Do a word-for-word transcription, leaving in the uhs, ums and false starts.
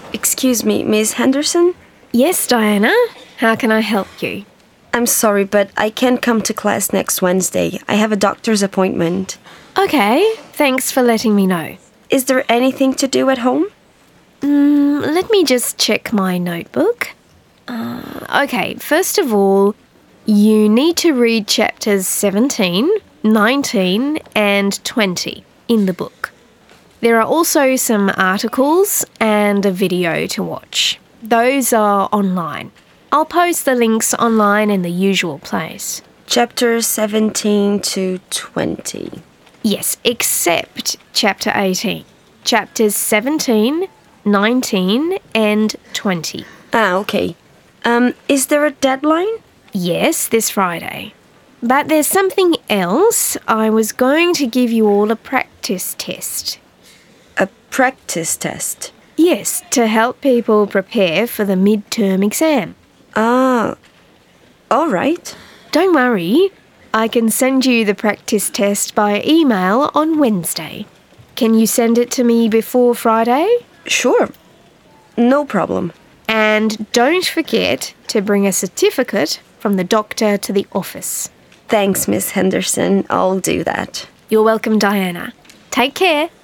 Excuse me, Miss Henderson? Yes, Diana. How can I help you? I'm sorry, but I can't come to class next Wednesday. I have a doctor's appointment. Okay, thanks for letting me know. Is there anything to do at home? Mm, let me just check my notebook. Uh, okay, first of all, you need to read chapters seventeen, nineteen and twenty in the book. There are also some articles and a video to watch. Those are online. I'll post the links online in the usual place. Chapter seventeen to twenty. Yes, except chapter eighteen. Chapters seventeen, nineteen and twenty. Ah, okay. Um, is there a deadline? Yes, this Friday. But there's something else. I was going to give you all a practice test. A practice test? Yes, to help people prepare for the midterm exam. Ah, all right. Don't worry. I can send you the practice test by email on Wednesday. Can you send it to me before Friday? Sure. No problem. And don't forget to bring a certificate from the doctor to the office. Thanks, Miss Henderson. I'll do that. You're welcome, Diana. Take care.